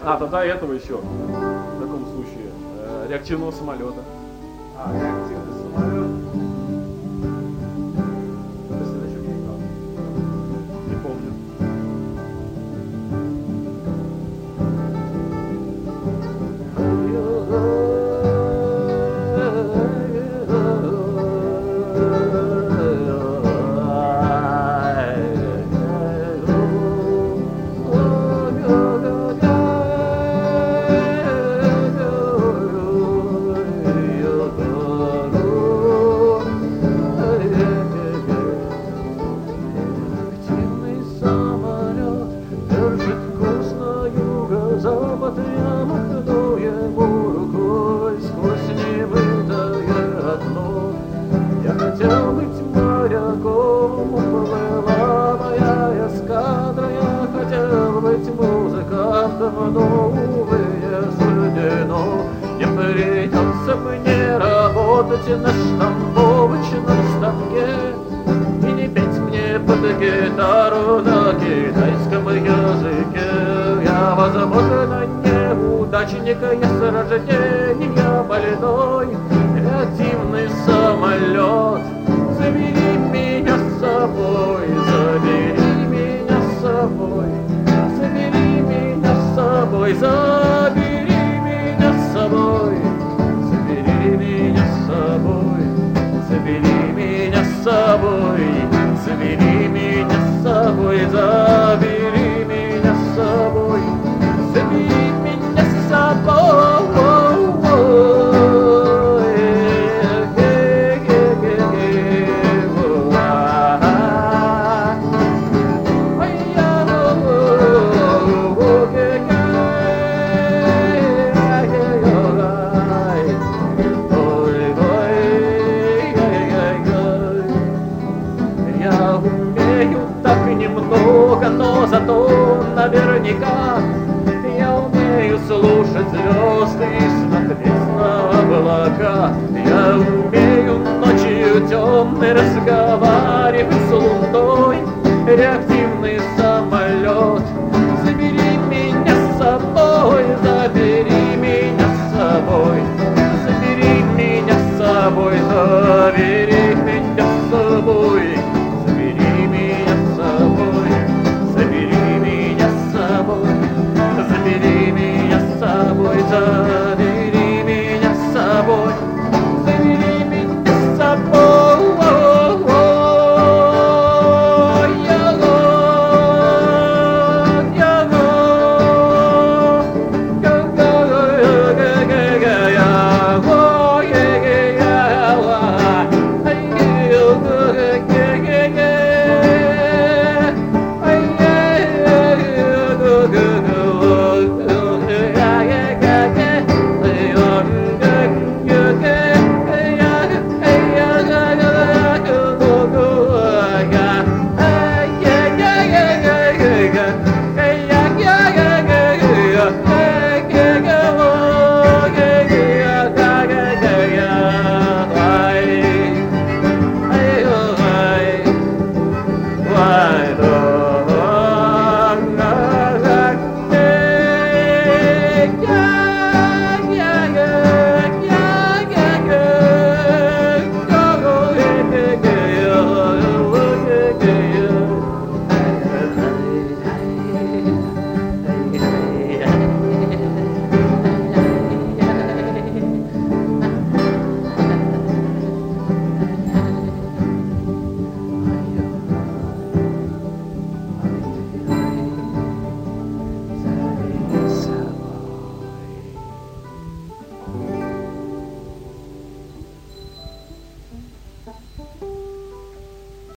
А, тогда этого еще. В таком случае. Реактивного самолета. Реактивный самолет. Не помню. Запад я махну ему рукой сквозь немытое окно. Я хотел быть моряком, уплыла моя эскадра. Я хотел быть музыкантом, но, увы, не суждено. Не придется мне работать на штамповочном станке и не петь мне под гитару на китайском языке. Я, возможно, неудачник, я с рождения больной. Реактивный самолет, забери меня с собой, забери меня с собой, забери меня с собой, забери меня с собой, забери меня с собой, забери меня с собой, забери меня с собой, забери меня с собой, забери меня с собой. Я умею так немного, но зато наверняка я умею слушать звезды и смотреть на облака. Я умею ночью темной разговаривать